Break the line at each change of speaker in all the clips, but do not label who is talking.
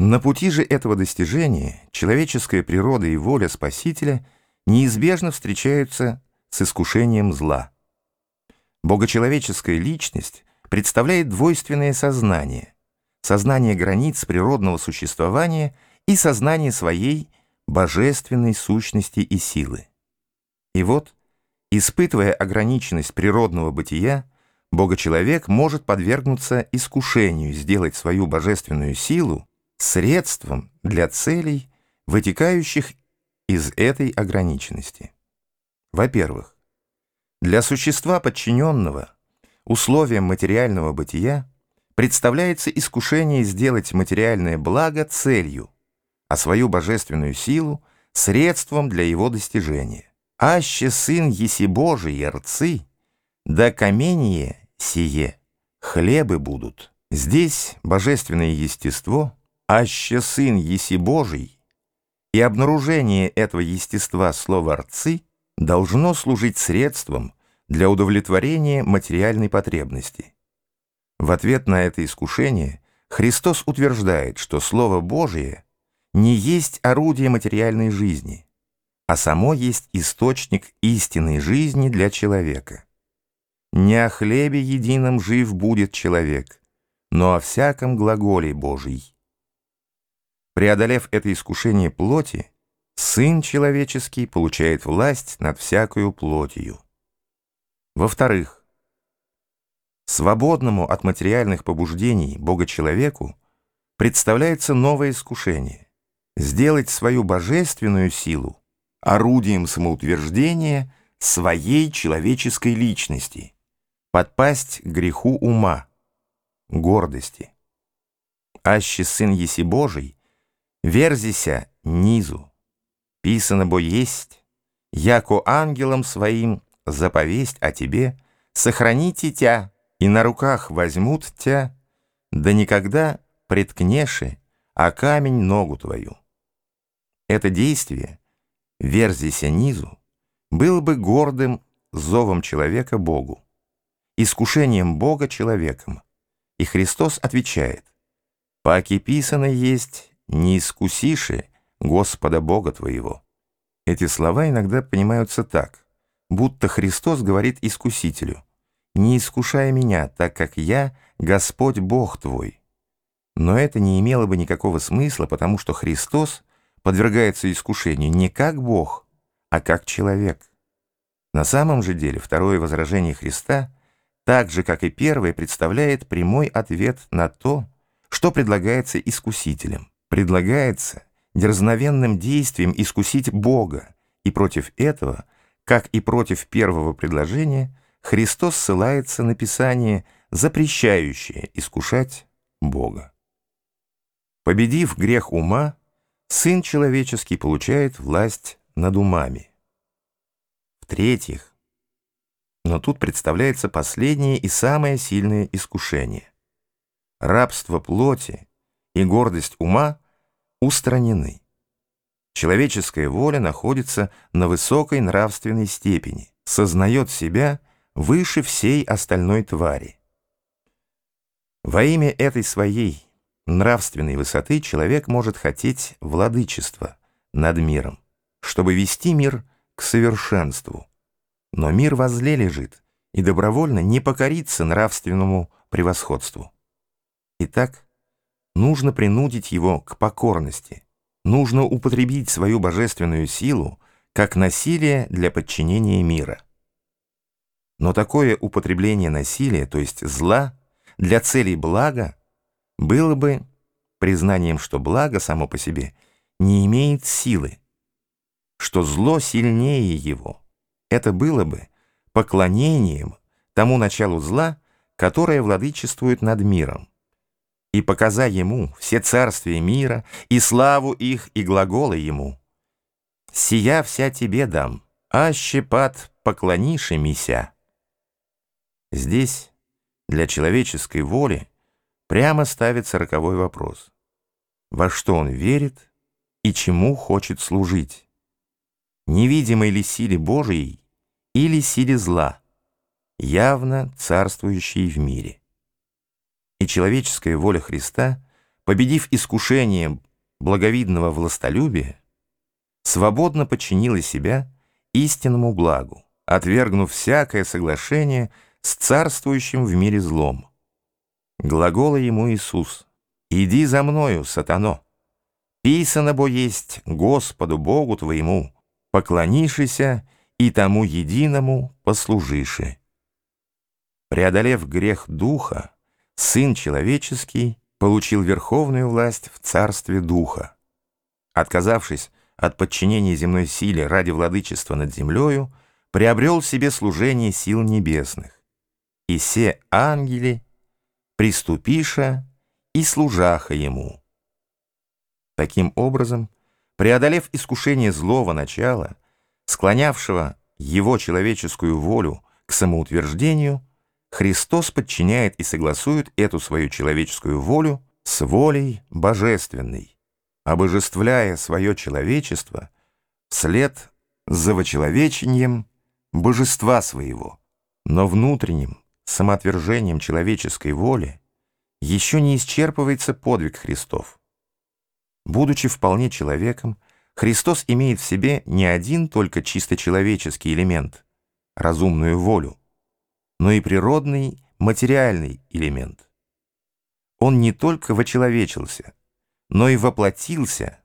На пути же этого достижения человеческая природа и воля Спасителя неизбежно встречаются с искушением зла. Богочеловеческая личность представляет двойственное сознание: сознание границ природного существования и сознание своей божественной сущности и силы. И вот, испытывая ограниченность природного бытия, Богочеловек может подвергнуться искушению сделать свою божественную силу средством для целей, вытекающих из этой ограниченности. Во-первых, для существа подчиненного условиям материального бытия представляется искушение сделать материальное благо целью, а свою божественную силу средством для его достижения. «Аще сын еси Божий рцы, да камение сие хлебы будут». Здесь божественное естество, «аще сын еси Божий», и обнаружение этого естества слова «рцы» должно служить средством для удовлетворения материальной потребности. В ответ на это искушение Христос утверждает, что Слово Божие не есть орудие материальной жизни, а само есть источник истинной жизни для человека. «Не о хлебе едином жив будет человек, но о всяком глаголе Божий». Преодолев это искушение плоти, Сын человеческий получает власть над всякою плотью. Во-вторых, свободному от материальных побуждений Богочеловеку представляется новое искушение — сделать свою божественную силу орудием самоутверждения своей человеческой личности, подпасть к греху ума, гордости. «Аще сын еси Божий, верзися низу, писано бо есть, яко ангелам своим заповесть о тебе, сохраните тя, и на руках возьмут тя, да никогда преткнеши, а камень ногу твою». Это действие, верзися низу, было бы гордым зовом человека Богу, искушением Бога человеком, и Христос отвечает: «Паки писано есть, не искусиши Господа Бога твоего». Эти слова иногда понимаются так, будто Христос говорит искусителю: «Не искушай меня, так как я Господь Бог твой». Но это не имело бы никакого смысла, потому что Христос подвергается искушению не как Бог, а как человек. На самом же деле второе возражение Христа, так же как и первое, представляет прямой ответ на то, что предлагается искусителем. Предлагается дерзновенным действием искусить Бога, и против этого, как и против первого предложения, Христос ссылается на Писание, запрещающее искушать Бога. Победив грех ума, Сын человеческий получает власть над умами. В-третьих, но тут представляется последнее и самое сильное искушение. Рабство плоти и гордость ума устранены. Человеческая воля находится на высокой нравственной степени, сознает себя выше всей остальной твари. Во имя этой своей нравственной высоты человек может хотеть владычества над миром, чтобы вести мир к совершенству. Но мир возле лежит и добровольно не покорится нравственному превосходству. Итак, нужно принудить его к покорности, нужно употребить свою божественную силу как насилие для подчинения мира. Но такое употребление насилия, то есть зла, для целей блага, было бы признанием, что благо само по себе не имеет силы, что зло сильнее его. Это было бы поклонением тому началу зла, которое владычествует над миром, и показа ему все царствия мира, и славу их, и глаголы ему: «Сия вся тебе дам, аще пад поклониши мися». Здесь для человеческой воли прямо ставится роковой вопрос: во что он верит и чему хочет служить? Невидимой ли силе Божией или силе зла, явно царствующей в мире? И человеческая воля Христа победив искушение благовидного властолюбия, свободно подчинила себя истинному благу, отвергнув всякое соглашение с царствующим в мире злом. Глагола ему Иисус: «Иди за мною, сатано! Писано бо есть Господу Богу твоему, поклонишися и тому единому послужиши». Преодолев грех духа, Сын Человеческий получил верховную власть в царстве духа. Отказавшись от подчинения земной силе ради владычества над землею, приобрел себе служение сил небесных. И се ангели приступиша и служаха ему. Таким образом, преодолев искушение злого начала, склонявшего его человеческую волю к самоутверждению, Христос подчиняет и согласует эту свою человеческую волю с волей божественной, обожествляя свое человечество вслед за вочеловечением божества своего. Но внутренним самоотвержением человеческой воли еще не исчерпывается подвиг Христов. Будучи вполне человеком, Христос имеет в себе не один только чисто человеческий элемент — разумную волю, но и природный материальный элемент. Он не только вочеловечился, но и воплотился.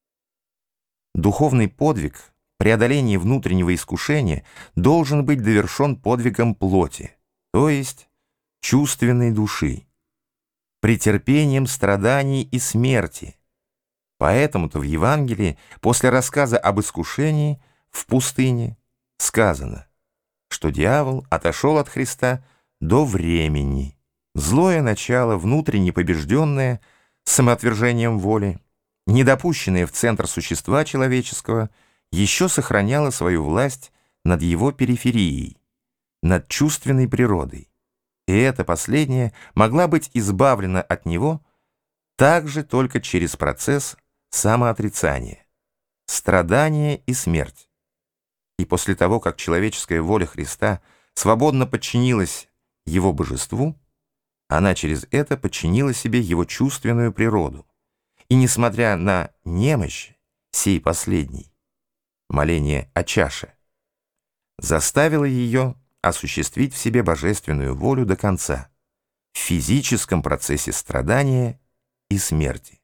Духовный подвиг, преодоление внутреннего искушения, должен быть довершен подвигом плоти, то есть чувственной души, претерпением страданий и смерти. Поэтому-то в Евангелии после рассказа об искушении в пустыне сказано, что дьявол отошел от Христа до времени. Злое начало, внутренне побежденное самоотвержением воли, недопущенное в центр существа человеческого, еще сохраняло свою власть над его периферией, над чувственной природой. И эта последняя могла быть избавлена от него также только через процесс самоотрицания, страдания и смерть. И после того, как человеческая воля Христа свободно подчинилась его божеству, она через это подчинила себе его чувственную природу. И несмотря на немощь сей последней, моление о чаше, заставила ее осуществить в себе божественную волю до конца, в физическом процессе страдания и смерти.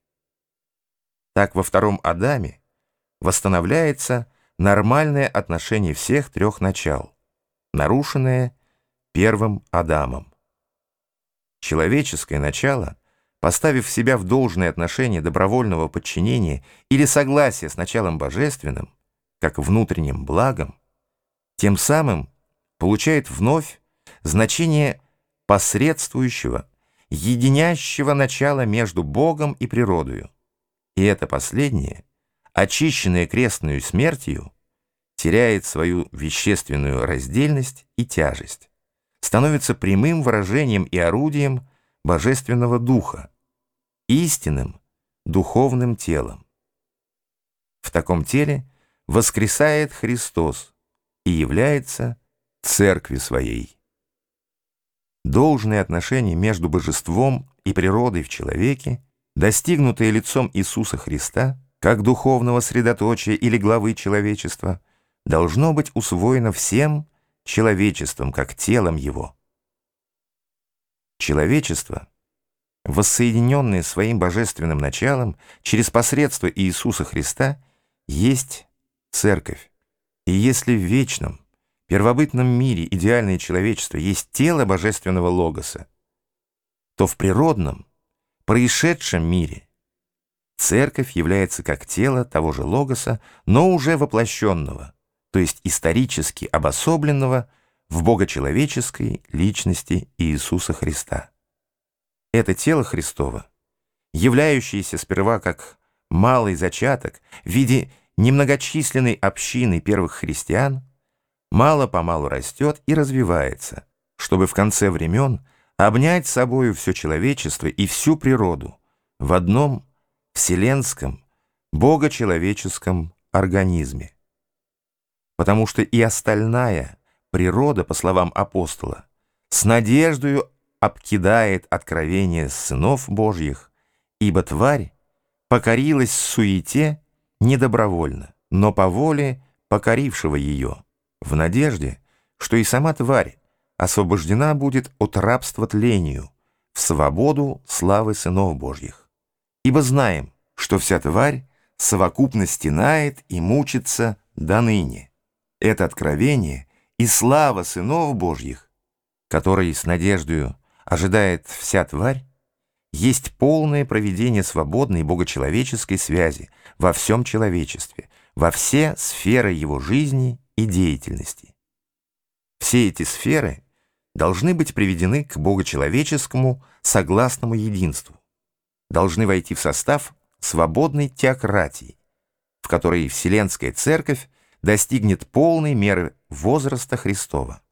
Так во втором Адаме восстанавливается нормальное отношение всех трех начал, нарушенное первым Адамом. Человеческое начало, поставив себя в должное отношение добровольного подчинения или согласия с началом божественным, как внутренним благом, тем самым получает вновь значение посредствующего, единящего начала между Богом и природою. И это последнее, очищенное крестную смертью, теряет свою вещественную раздельность и тяжесть, становится прямым выражением и орудием Божественного Духа, истинным духовным телом. В таком теле воскресает Христос и является Церкви Своей. Должное отношение между божеством и природой в человеке, достигнутое лицом Иисуса Христа, как духовного средоточия или главы человечества, должно быть усвоено всем человечеством, как телом его. Человечество, воссоединенное своим божественным началом через посредство Иисуса Христа, есть Церковь. И если в вечном, первобытном мире идеальное человечество есть тело божественного Логоса, то в природном, происшедшем мире Церковь является как тело того же Логоса, но уже воплощенного, то есть исторически обособленного в богочеловеческой личности Иисуса Христа. Это тело Христово, являющееся сперва как малый зачаток в виде немногочисленной общины первых христиан, мало-помалу растет и развивается, чтобы в конце времен обнять собою все человечество и всю природу в одном вселенском, богочеловеческом организме. Потому что и остальная природа, по словам апостола, с надеждою обкидает откровение сынов Божьих Ибо тварь покорилась суете не добровольно, но по воле покорившего ее, в надежде, что и сама тварь освобождена будет от рабства тлению в свободу славы сынов Божьих. Ибо знаем, что вся тварь совокупно стенает и мучится до ныне. Это откровение и слава сынов Божьих, которые с надеждою ожидает вся тварь, есть полное проведение свободной богочеловеческой связи во всем человечестве, во все сферы его жизни и деятельности. Все эти сферы должны быть приведены к богочеловеческому согласному единству, должны войти в состав свободной теократии, в которой Вселенская Церковь достигнет полной меры возраста Христова.